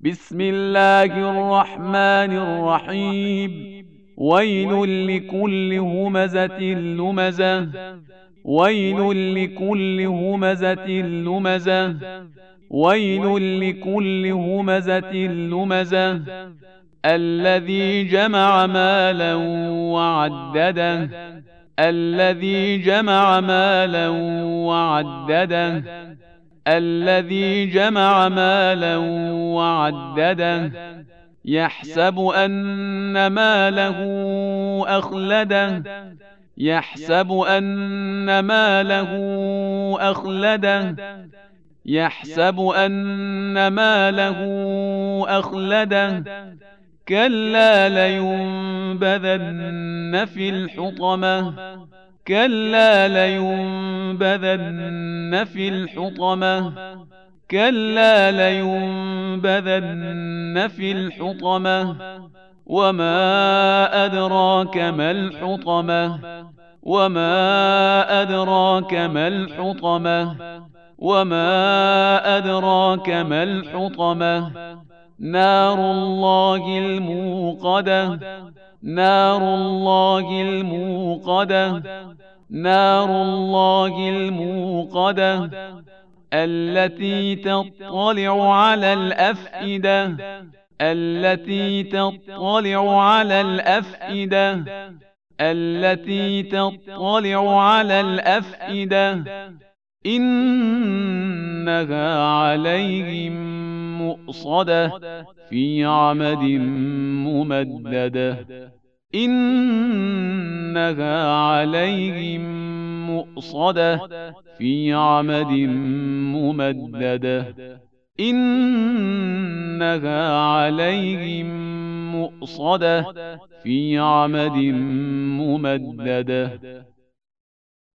بسم الله الرحمن الرحيم. ويل لكل همزة لمزة. ويل لكل همزة لمزة. ويل لكل همزة لمزة. الذي جمع مالا وعدده. الذي جمع مالا وعدده. الذي جمع مالا وعدده. يحسب أن ماله أخلده. يحسب أن ماله أخلده. يحسب أن ماله أخلده. كلا لينبذن في الحطمة. كلا لينبذن في الحطمة. كلا لينبذن في الحطمة. وما أدراك ما الحطمة. وما أدراك ما الحطمة. وما أدراك ما الحطمة. نار الله الموقدة. نار الله الموقدة. نار الله الموقدة. التي تطلع على الأفئدة. التي تطلع على الأفئدة. التي تطلع على الأفئدة. إنها عليهم مؤصدة في عمد ممددة. إنها عليهم مؤصدة في عمد ممددة. إنها عليهم مؤصدة في عمد ممددة.